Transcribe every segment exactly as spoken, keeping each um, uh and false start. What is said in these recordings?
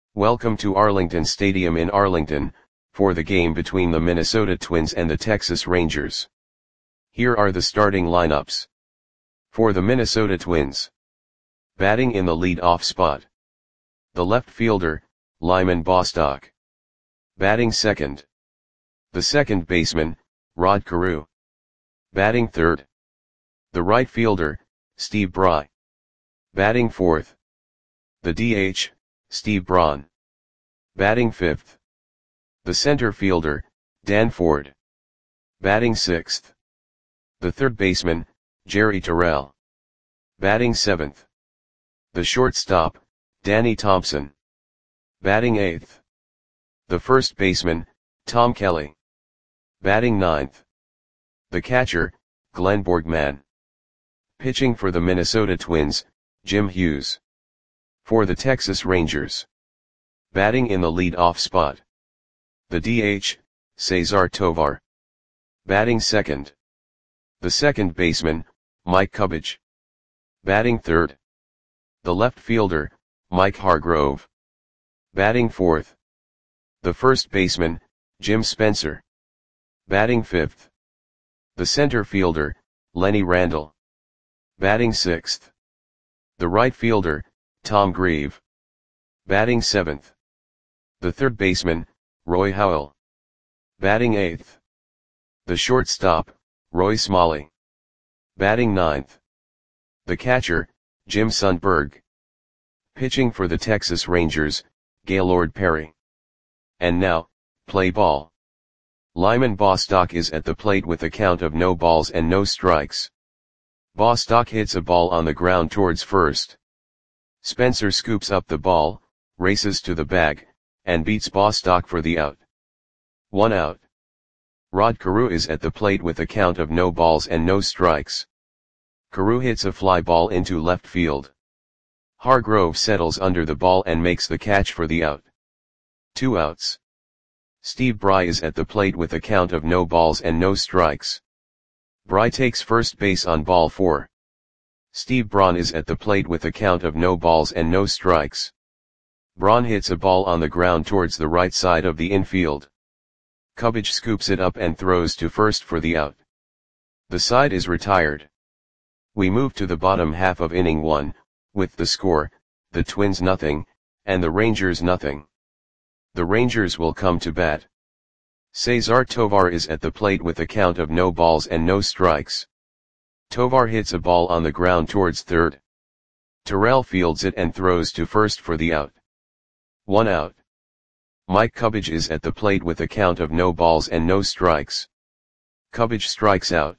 Welcome to Arlington Stadium in Arlington, for the game between the Minnesota Twins and the Texas Rangers. Here are the starting lineups. For the Minnesota Twins. Batting in the lead-off spot. The left fielder, Lyman Bostock. Batting second. The second baseman, Rod Carew. Batting third. The right fielder, Steve Bry. Batting fourth. The D H, Steve Braun. Batting fifth. The center fielder, Dan Ford. Batting sixth. The third baseman, Jerry Terrell. Batting seventh. The shortstop, Danny Thompson. Batting eighth. The first baseman, Tom Kelly. Batting ninth. The catcher, Glenn Borgman. Pitching for the Minnesota Twins, Jim Hughes. For the Texas Rangers. Batting in the lead-off spot. The D H, Cesar Tovar. Batting second. The second baseman, Mike Cubbage. Batting third. The left fielder, Mike Hargrove. Batting fourth. The first baseman, Jim Spencer. Batting fifth. The center fielder, Lenny Randle. Batting sixth. The right fielder, Tom Grieve. Batting seventh. The third baseman, Roy Howell. Batting eighth. The shortstop, Roy Smalley. Batting ninth. The catcher, Jim Sundberg. Pitching for the Texas Rangers, Gaylord Perry. And now, play ball. Lyman Bostock is at the plate with a count of no balls and no strikes. Bostock hits a ball on the ground towards first. Spencer scoops up the ball, races to the bag, and beats Bostock for the out. One out. Rod Carew is at the plate with a count of no balls and no strikes. Carew hits a fly ball into left field. Hargrove settles under the ball and makes the catch for the out. Two outs. Steve Bry is at the plate with a count of no balls and no strikes. Bry takes first base on ball four. Steve Braun is at the plate with a count of no balls and no strikes. Braun hits a ball on the ground towards the right side of the infield. Cubbage scoops it up and throws to first for the out. The side is retired. We move to the bottom half of inning one, with the score, the Twins nothing, and the Rangers nothing. The Rangers will come to bat. Cesar Tovar is at the plate with a count of no balls and no strikes. Tovar hits a ball on the ground towards third. Terrell fields it and throws to first for the out. One out. Mike Cubbage is at the plate with a count of no balls and no strikes. Cubbage strikes out.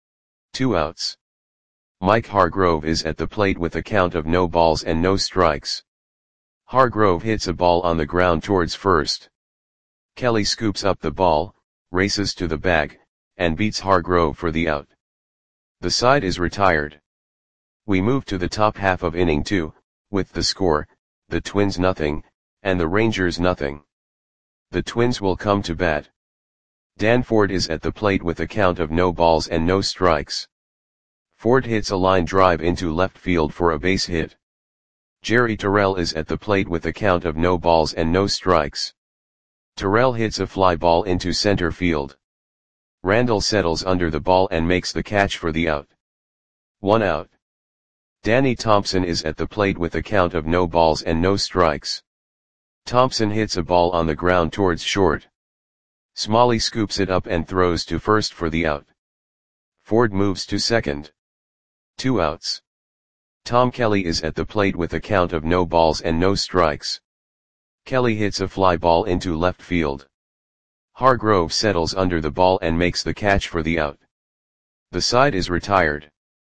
Two outs. Mike Hargrove is at the plate with a count of no balls and no strikes. Hargrove hits a ball on the ground towards first. Kelly scoops up the ball, races to the bag, and beats Hargrove for the out. The side is retired. We move to the top half of inning two, with the score, the Twins nothing, and the Rangers nothing. The Twins will come to bat. Dan Ford is at the plate with a count of no balls and no strikes. Ford hits a line drive into left field for a base hit. Jerry Terrell is at the plate with a count of no balls and no strikes. Terrell hits a fly ball into center field. Randle settles under the ball and makes the catch for the out. One out. Danny Thompson is at the plate with a count of no balls and no strikes. Thompson hits a ball on the ground towards short. Smalley scoops it up and throws to first for the out. Ford moves to second. Two outs. Tom Kelly is at the plate with a count of no balls and no strikes. Kelly hits a fly ball into left field. Hargrove settles under the ball and makes the catch for the out. The side is retired.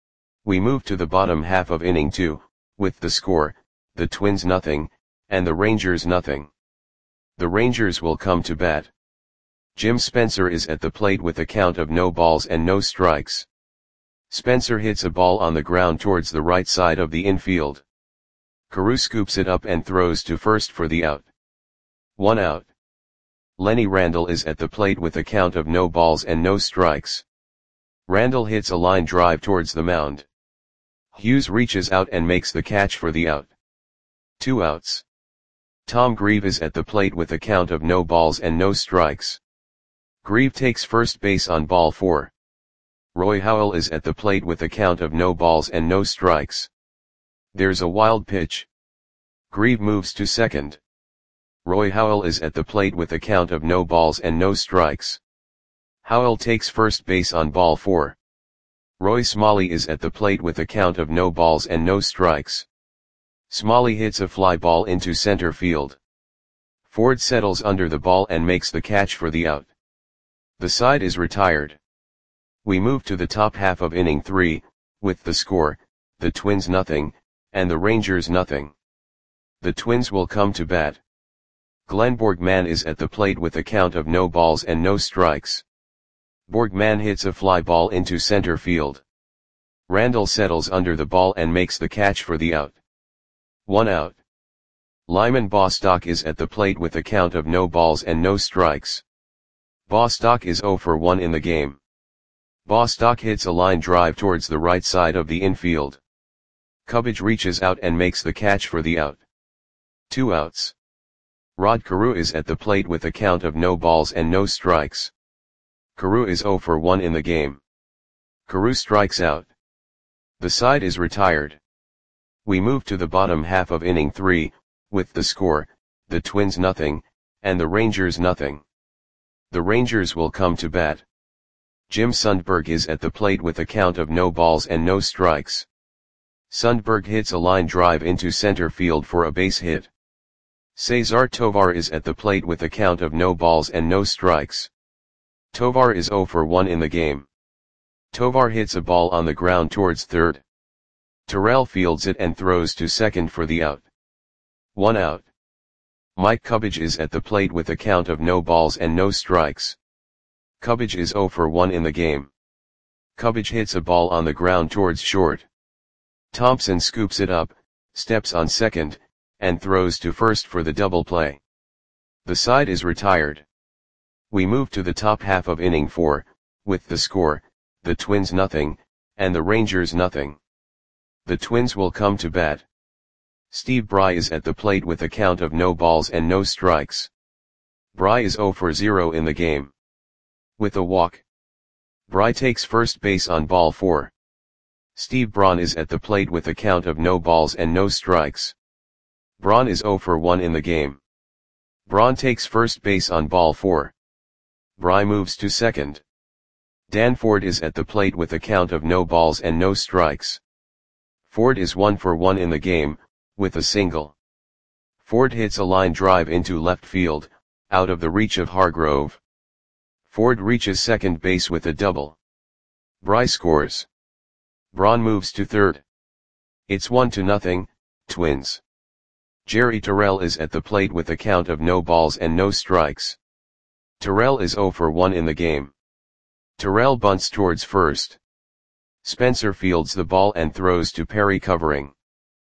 We move to the bottom half of inning two, with the score, the Twins nothing, and the Rangers nothing. The Rangers will come to bat. Jim Spencer is at the plate with a count of no balls and no strikes. Spencer hits a ball on the ground towards the right side of the infield. Carew scoops it up and throws to first for the out. One out. Lenny Randle is at the plate with a count of no balls and no strikes. Randle hits a line drive towards the mound. Hughes reaches out and makes the catch for the out. Two outs. Tom Grieve is at the plate with a count of no balls and no strikes. Grieve takes first base on ball four. Roy Howell is at the plate with a count of no balls and no strikes. There's a wild pitch. Grieve moves to second. Roy Howell is at the plate with a count of no balls and no strikes. Howell takes first base on ball four. Roy Smalley is at the plate with a count of no balls and no strikes. Smalley hits a fly ball into center field. Ford settles under the ball and makes the catch for the out. The side is retired. We move to the top half of inning three, with the score, the Twins nothing, and the Rangers nothing. The Twins will come to bat. Glenn Borgman is at the plate with a count of no balls and no strikes. Borgman hits a fly ball into center field. Randall settles under the ball and makes the catch for the out. One out. Lyman Bostock is at the plate with a count of no balls and no strikes. Bostock is zero for one in the game. Bostock hits a line drive towards the right side of the infield. Cubbage reaches out and makes the catch for the out. Two outs. Rod Carew is at the plate with a count of no balls and no strikes. Carew is zero for one in the game. Carew strikes out. The side is retired. We move to the bottom half of inning three, with the score, the Twins nothing, and the Rangers nothing. The Rangers will come to bat. Jim Sundberg is at the plate with a count of no balls and no strikes. Sundberg hits a line drive into center field for a base hit. Cesar Tovar is at the plate with a count of no balls and no strikes. Tovar is zero for one in the game. Tovar hits a ball on the ground towards third. Terrell fields it and throws to second for the out. One out. Mike Cubbage is at the plate with a count of no balls and no strikes. Cubbage is zero for one in the game. Cubbage hits a ball on the ground towards short. Thompson scoops it up, steps on second, and throws to first for the double play. The side is retired. We move to the top half of inning four, with the score, the Twins nothing, and the Rangers nothing. The Twins will come to bat. Steve Bry is at the plate with a count of no balls and no strikes. Bry is zero for zero in the game. With a walk. Bry takes first base on ball four. Steve Braun is at the plate with a count of no balls and no strikes. Braun is zero for one in the game. Braun takes first base on ball four. Bry moves to second. Dan Ford is at the plate with a count of no balls and no strikes. Ford is one for one in the game, with a single. Ford hits a line drive into left field, out of the reach of Hargrove. Ford reaches second base with a double. Bry scores. Braun moves to third. It's one to nothing, Twins. Jerry Terrell is at the plate with a count of no balls and no strikes. Terrell is zero for one in the game. Terrell bunts towards first. Spencer fields the ball and throws to Perry covering.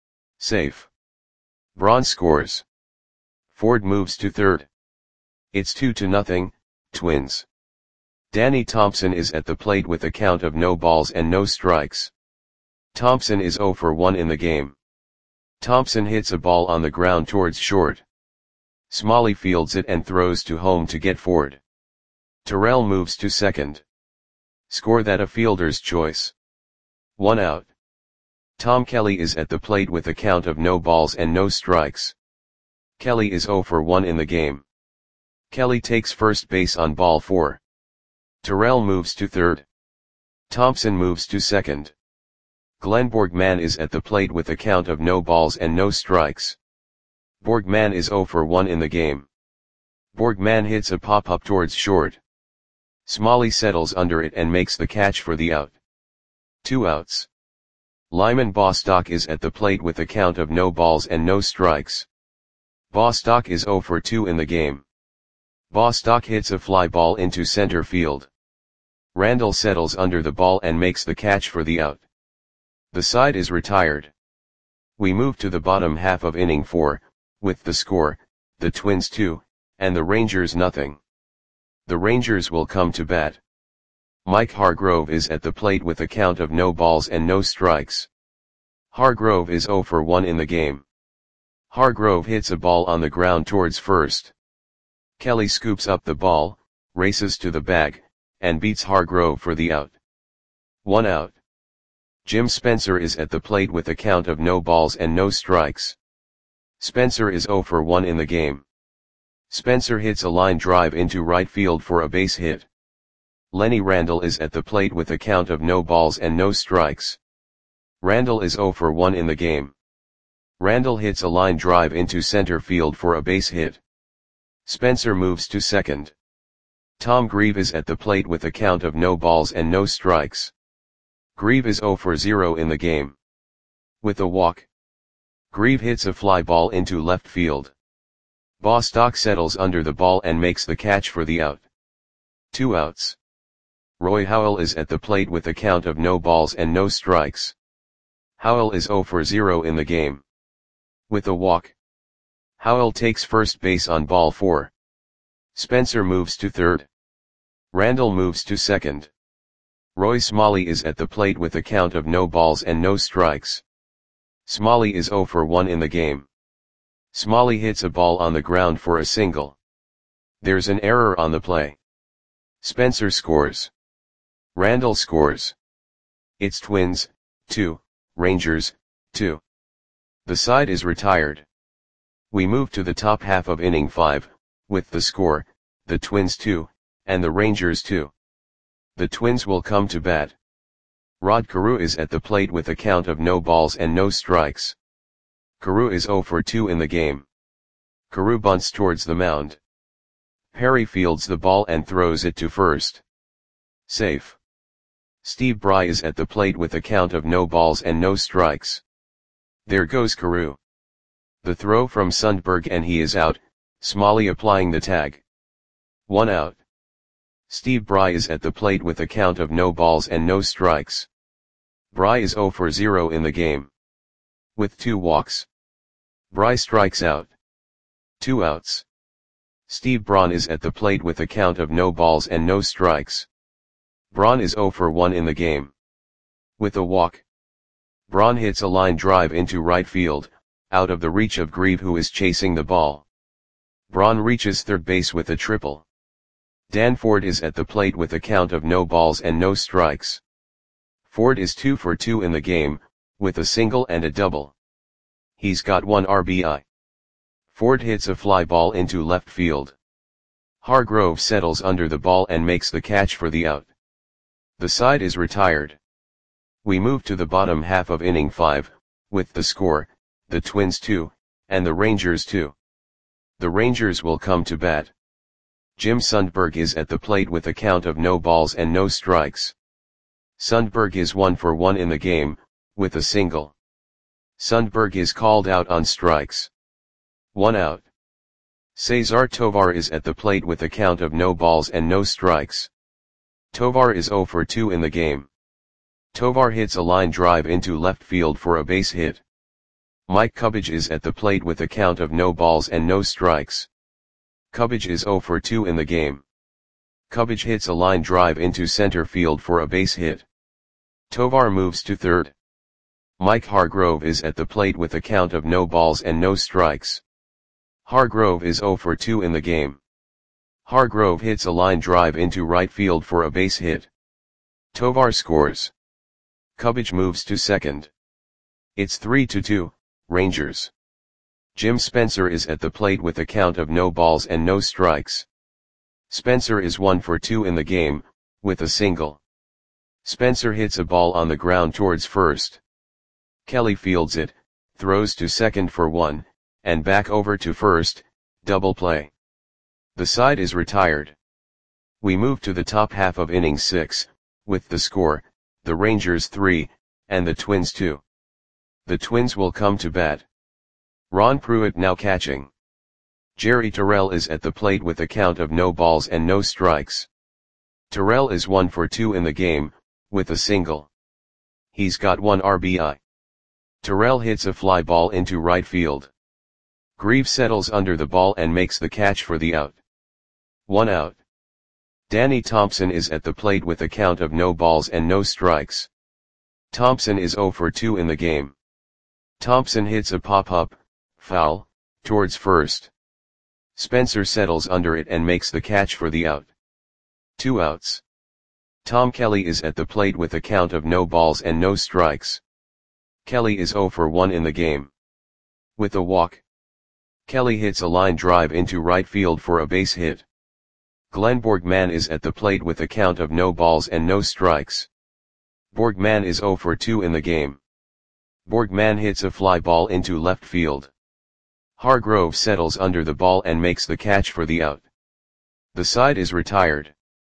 Safe. Braun scores. Ford moves to third. It's two to nothing, Twins. Danny Thompson is at the plate with a count of no balls and no strikes. Thompson is zero for one in the game. Thompson hits a ball on the ground towards short. Smalley fields it and throws to home to get Ford. Terrell moves to second. Score that a fielder's choice. One out. Tom Kelly is at the plate with a count of no balls and no strikes. Kelly is zero for one in the game. Kelly takes first base on ball four. Terrell moves to third. Thompson moves to second. Glenn Borgman is at the plate with a count of no balls and no strikes. Borgman is zero for one in the game. Borgman hits a pop-up towards short. Smalley settles under it and makes the catch for the out. Two outs. Lyman Bostock is at the plate with a count of no balls and no strikes. Bostock is zero for two in the game. Bostock hits a fly ball into center field. Randall settles under the ball and makes the catch for the out. The side is retired. We move to the bottom half of inning four, with the score, the Twins two, and the Rangers nothing. The Rangers will come to bat. Mike Hargrove is at the plate with a count of no balls and no strikes. Hargrove is zero for one in the game. Hargrove hits a ball on the ground towards first. Kelly scoops up the ball, races to the bag, and beats Hargrove for the out. One out. Jim Spencer is at the plate with a count of no balls and no strikes. Spencer is zero for one in the game. Spencer hits a line drive into right field for a base hit. Lenny Randle is at the plate with a count of no balls and no strikes. Randle is zero for one in the game. Randle hits a line drive into center field for a base hit. Spencer moves to second. Tom Grieve is at the plate with a count of no balls and no strikes. Grieve is zero for zero in the game. With a walk, Grieve hits a fly ball into left field. Bostock settles under the ball and makes the catch for the out. Two outs. Roy Howell is at the plate with a count of no balls and no strikes. Howell is zero for zero in the game. With a walk, Howell takes first base on ball four. Spencer moves to third. Randle moves to second. Roy Smalley is at the plate with a count of no balls and no strikes. Smalley is zero for one in the game. Smalley hits a ball on the ground for a single. There's an error on the play. Spencer scores. Randle scores. It's Twins, two, Rangers, two. The side is retired. We move to the top half of inning five, with the score, the Twins two, and the Rangers two. The Twins will come to bat. Rod Carew is at the plate with a count of no balls and no strikes. Carew is zero for two in the game. Carew bunts towards the mound. Perry fields the ball and throws it to first. Safe. Steve Bry is at the plate with a count of no balls and no strikes. There goes Carew. The throw from Sundberg and he is out, Smalley applying the tag. One out. Steve Bry is at the plate with a count of no balls and no strikes. Bry is zero for zero in the game. With two walks, Bry strikes out. Two outs. Steve Braun is at the plate with a count of no balls and no strikes. Braun is zero for one in the game. With a walk, Braun hits a line drive into right field, out of the reach of Grieve who is chasing the ball. Braun reaches third base with a triple. Dan Ford is at the plate with a count of no balls and no strikes. Ford is two for two in the game, with a single and a double. He's got one R B I. Ford hits a fly ball into left field. Hargrove settles under the ball and makes the catch for the out. The side is retired. We move to the bottom half of inning five, with the score, the Twins two, and the Rangers two. The Rangers will come to bat. Jim Sundberg is at the plate with a count of no balls and no strikes. Sundberg is one for one in the game, with a single. Sundberg is called out on strikes. One out. Cesar Tovar is at the plate with a count of no balls and no strikes. Tovar is zero for two in the game. Tovar hits a line drive into left field for a base hit. Mike Cubbage is at the plate with a count of no balls and no strikes. Cubbage is zero for two in the game. Cubbage hits a line drive into center field for a base hit. Tovar moves to third. Mike Hargrove is at the plate with a count of no balls and no strikes. Hargrove is zero for two in the game. Hargrove hits a line drive into right field for a base hit. Tovar scores. Cubbage moves to second. It's three to two, Rangers. Jim Spencer is at the plate with a count of no balls and no strikes. Spencer is one for two in the game, with a single. Spencer hits a ball on the ground towards first. Kelly fields it, throws to second for one, and back over to first, double play. The side is retired. We move to the top half of inning six, with the score, the Rangers three, and the Twins two. The Twins will come to bat. Ron Pruitt now catching. Jerry Terrell is at the plate with a count of no balls and no strikes. Terrell is one for two in the game, with a single. He's got one R B I. Terrell hits a fly ball into right field. Grieve settles under the ball and makes the catch for the out. One out. Danny Thompson is at the plate with a count of no balls and no strikes. Thompson is zero for two in the game. Thompson hits a pop-up, Foul, towards first. Spencer settles under it and makes the catch for the out. Two outs. Tom Kelly is at the plate with a count of no balls and no strikes. Kelly is oh for one in the game. With a walk. Kelly hits a line drive into right field for a base hit. Glenn Borgman is at the plate with a count of no balls and no strikes. Borgman is oh for two in the game. Borgman hits a fly ball into left field. Hargrove settles under the ball and makes the catch for the out. The side is retired.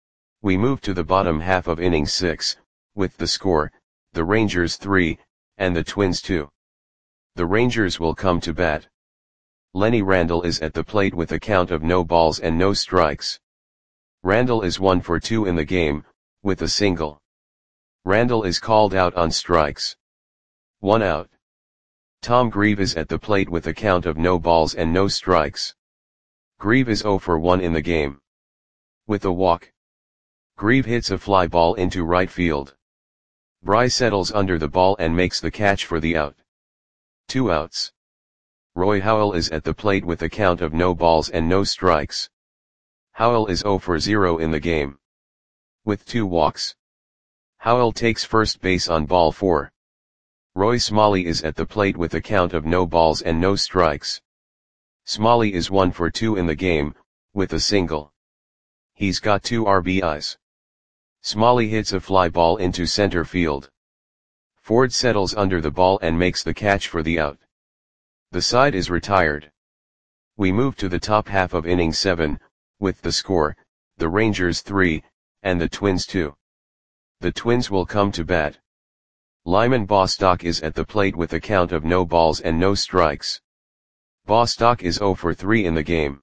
We move to the bottom half of inning six, with the score, the Rangers three, and the Twins two. The Rangers will come to bat. Lenny Randle is at the plate with a count of no balls and no strikes. Randle is one for two in the game, with a single. Randle is called out on strikes. One out. Tom Grieve is at the plate with a count of no balls and no strikes. Grieve is oh for one in the game. With a walk. Grieve hits a fly ball into right field. Bry settles under the ball and makes the catch for the out. Two outs. Roy Howell is at the plate with a count of no balls and no strikes. Howell is oh for zero in the game. With two walks. Howell takes first base on ball four. Roy Smalley is at the plate with a count of no balls and no strikes. Smalley is one for two in the game, with a single. He's got two R B Is. Smalley hits a fly ball into center field. Ford settles under the ball and makes the catch for the out. The side is retired. We move to the top half of inning seven, with the score, the Rangers three, and the Twins two. The Twins will come to bat. Lyman Bostock is at the plate with a count of no balls and no strikes. Bostock is oh for three in the game.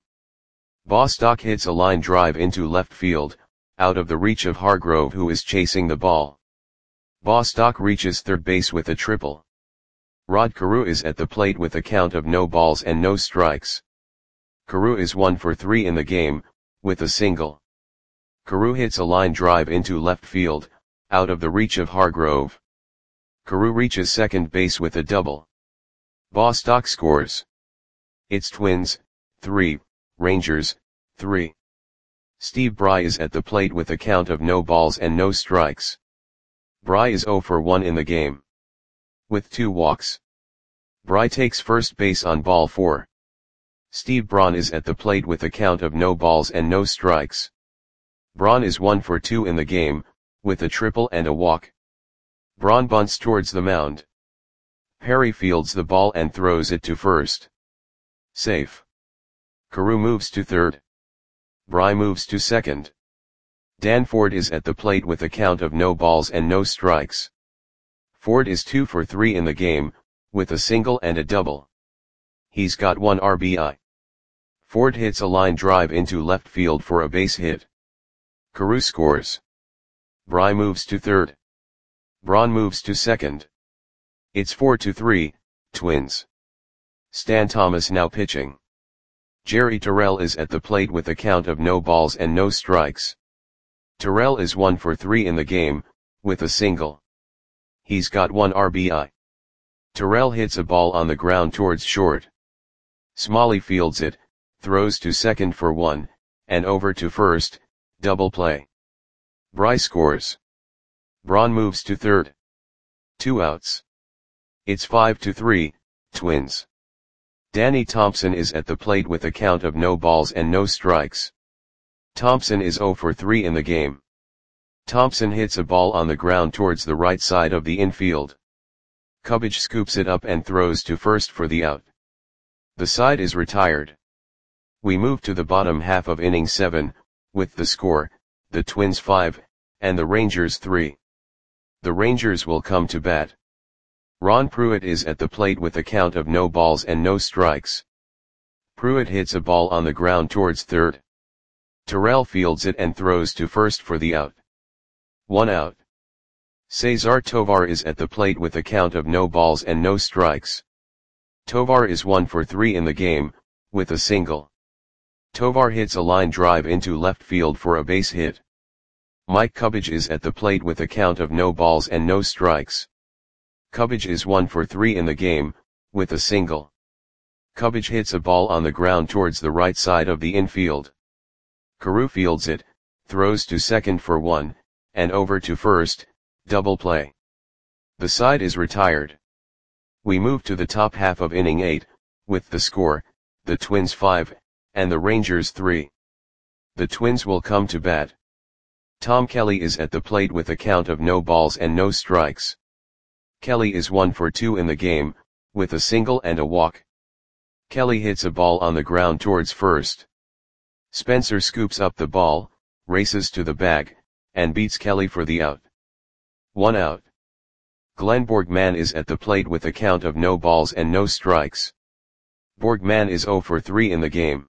Bostock hits a line drive into left field, out of the reach of Hargrove, who is chasing the ball. Bostock reaches third base with a triple. Rod Carew is at the plate with a count of no balls and no strikes. Carew is one for three in the game, with a single. Carew hits a line drive into left field, out of the reach of Hargrove. Carew reaches second base with a double. Bostock scores. It's Twins, three, Rangers, three. Steve Bry is at the plate with a count of no balls and no strikes. Bry is oh for one in the game. With two walks. Bry takes first base on ball four. Steve Braun is at the plate with a count of no balls and no strikes. Braun is one for two in the game, with a triple and a walk. Braun bunts towards the mound. Perry fields the ball and throws it to first. Safe. Carew moves to third. Bry moves to second. Dan Ford is at the plate with a count of no balls and no strikes. Ford is two for three in the game, with a single and a double. He's got one R B I. Ford hits a line drive into left field for a base hit. Carew scores. Bry moves to third. Braun moves to second. It's four to three, Twins. Stan Thomas now pitching. Jerry Terrell is at the plate with a count of no balls and no strikes. Terrell is one for three in the game, with a single. He's got one R B I. Terrell hits a ball on the ground towards short. Smalley fields it, throws to second for one, and over to first, double play. Bry scores. Braun moves to third. Two outs. It's five to three, Twins. Danny Thompson is at the plate with a count of no balls and no strikes. Thompson is oh for three in the game. Thompson hits a ball on the ground towards the right side of the infield. Cubbage scoops it up and throws to first for the out. The side is retired. We move to the bottom half of inning seven, with the score, the Twins five, and the Rangers three. The Rangers will come to bat. Ron Pruitt is at the plate with a count of no balls and no strikes. Pruitt hits a ball on the ground towards third. Terrell fields it and throws to first for the out. One out. Cesar Tovar is at the plate with a count of no balls and no strikes. Tovar is one for three in the game, with a single. Tovar hits a line drive into left field for a base hit. Mike Cubbage is at the plate with a count of no balls and no strikes. Cubbage is one for three in the game, with a single. Kubich hits a ball on the ground towards the right side of the infield. Carew fields it, throws to second for one, and over to first, double play. The side is retired. We move to the top half of inning eight, with the score, the Twins five, and the Rangers three. The Twins will come to bat. Tom Kelly is at the plate with a count of no balls and no strikes. Kelly is one for two in the game, with a single and a walk. Kelly hits a ball on the ground towards first. Spencer scoops up the ball, races to the bag, and beats Kelly for the out. One out. Glenn Borgman is at the plate with a count of no balls and no strikes. Borgman is zero for three in the game.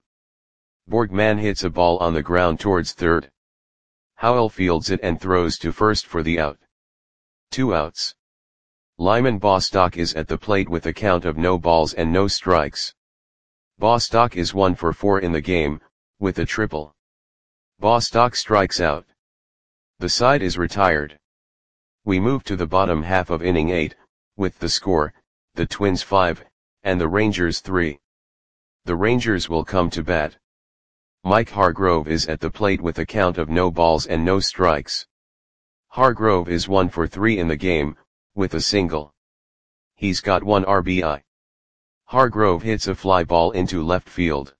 Borgman hits a ball on the ground towards third. Howell fields it and throws to first for the out. Two outs. Lyman Bostock is at the plate with a count of no balls and no strikes. Bostock is one for four in the game, with a triple. Bostock strikes out. The side is retired. We move to the bottom half of inning eight, with the score, the Twins five, and the Rangers three. The Rangers will come to bat. Mike Hargrove is at the plate with a count of no balls and no strikes. Hargrove is one for three in the game, with a single. He's got one R B I. Hargrove hits a fly ball into left field.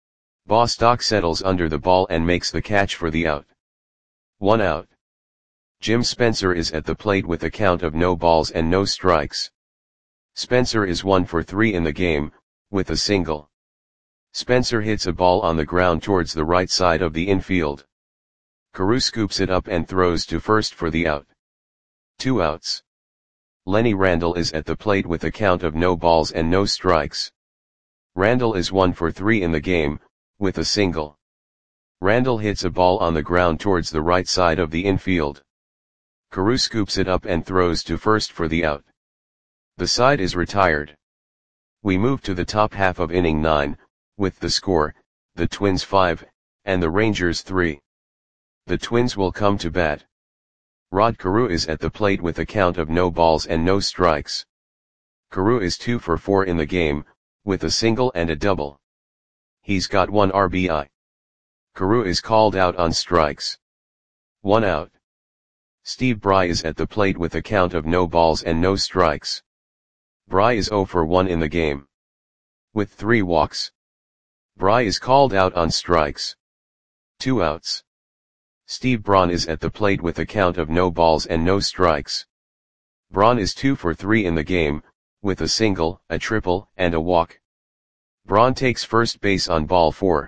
Bostock settles under the ball and makes the catch for the out. One out. Jim Spencer is at the plate with a count of no balls and no strikes. Spencer is one for three in the game, with a single. Spencer hits a ball on the ground towards the right side of the infield. Carew scoops it up and throws to first for the out. Two outs. Lenny Randle is at the plate with a count of no balls and no strikes. Randle is one for three in the game, with a single. Randle hits a ball on the ground towards the right side of the infield. Carew scoops it up and throws to first for the out. The side is retired. We move to the top half of inning nine, with the score, the Twins five, and the Rangers three. The Twins will come to bat. Rod Carew is at the plate with a count of no balls and no strikes. Carew is two for four in the game, with a single and a double. He's got one R B I. Carew is called out on strikes. One out. Steve Bry is at the plate with a count of no balls and no strikes. Bry is zero for one in the game. With three walks. Bry is called out on strikes. Two outs. Steve Braun is at the plate with a count of no balls and no strikes. Braun is two for three in the game, with a single, a triple, and a walk. Braun takes first base on ball four.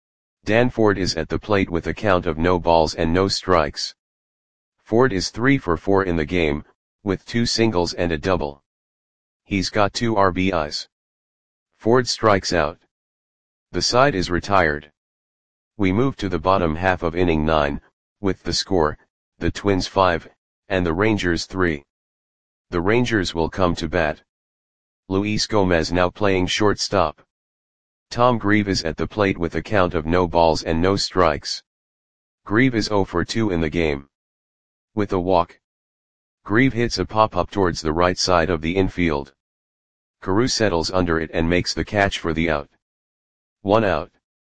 Dan Ford is at the plate with a count of no balls and no strikes. Ford is three for four in the game, with two singles and a double. He's got two R B Is. Ford strikes out. The side is retired. We move to the bottom half of inning nine, with the score, the Twins five, and the Rangers three. The Rangers will come to bat. Luis Gomez now playing shortstop. Tom Grieve is at the plate with a count of no balls and no strikes. Grieve is zero for two in the game. With a walk. Grieve hits a pop-up towards the right side of the infield. Carew settles under it and makes the catch for the out. One out.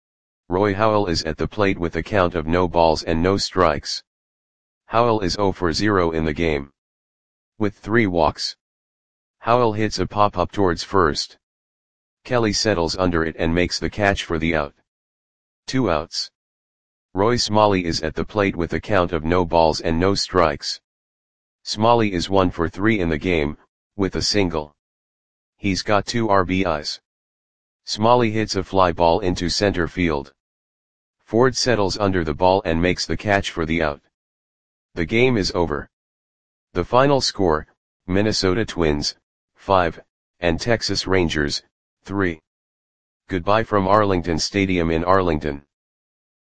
Roy Howell is at the plate with a count of no balls and no strikes. Howell is zero for zero in the game. With three walks. Howell hits a pop-up towards first. Kelly settles under it and makes the catch for the out. Two outs. Roy Smalley is at the plate with a count of no balls and no strikes. Smalley is one for three in the game, with a single. He's got two R B Is. Smalley hits a fly ball into center field. Ford settles under the ball and makes the catch for the out. The game is over. The final score, Minnesota Twins, five, and Texas Rangers, three. Goodbye from Arlington Stadium in Arlington.